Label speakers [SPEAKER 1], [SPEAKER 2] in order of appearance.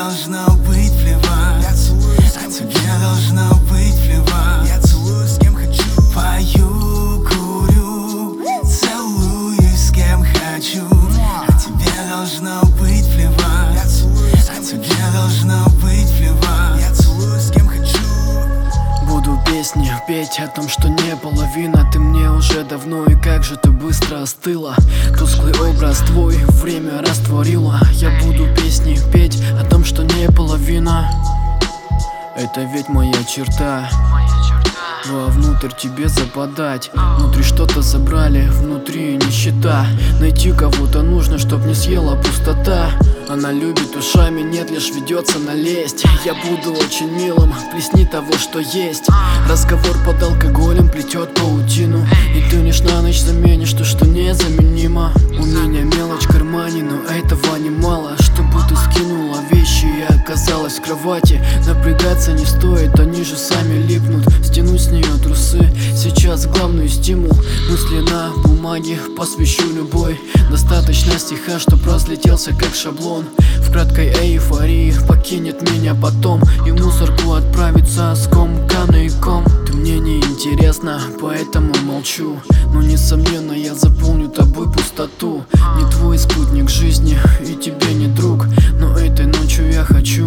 [SPEAKER 1] должно быть плевать, а тебе должно быть плевать.
[SPEAKER 2] Я целую с кем хочу,
[SPEAKER 1] Пою, курю, целуюсь с кем хочу, а тебе должно быть плевать,
[SPEAKER 2] я целую с
[SPEAKER 1] а
[SPEAKER 2] кем
[SPEAKER 1] тебе должно быть плевать.
[SPEAKER 2] Я целую с кем хочу.
[SPEAKER 3] Буду песни петь о том, что не половина. Ты мне уже давно, и как же ты быстро остыла. Тусклый образ твой время растворила. Я буду песни петь о том, что не половина. Это ведь моя черта. Вовнутрь тебе западать. Внутри что-то забрали, внутри нищета. Найти кого-то нужно, чтоб не съела пустота. Она любит ушами, нет, лишь ведется налезть. Я буду очень милым, плесни того, что есть. Разговор под алкоголем плетет паутину, и ты лишь на ночь заменишь то, что незаменимо. У меня мелочь в кармане, но этого немало, чтобы ты скинула вещи и оказалась в кровати. Напрягаться не стоит, они же сами липнут. Стяну с нее трусы, сейчас главный стимул. Мысли на бумаге посвящу любой. Достаточно стиха, чтоб разлетелся как шаблон. В краткой эйфории покинет меня потом, и мусорку отправится скомканный ком. Ты мне не интересна, поэтому молчу, но несомненно я заполню тобой пустоту. Не твой спутник жизни и тебе не друг, но этой ночью я хочу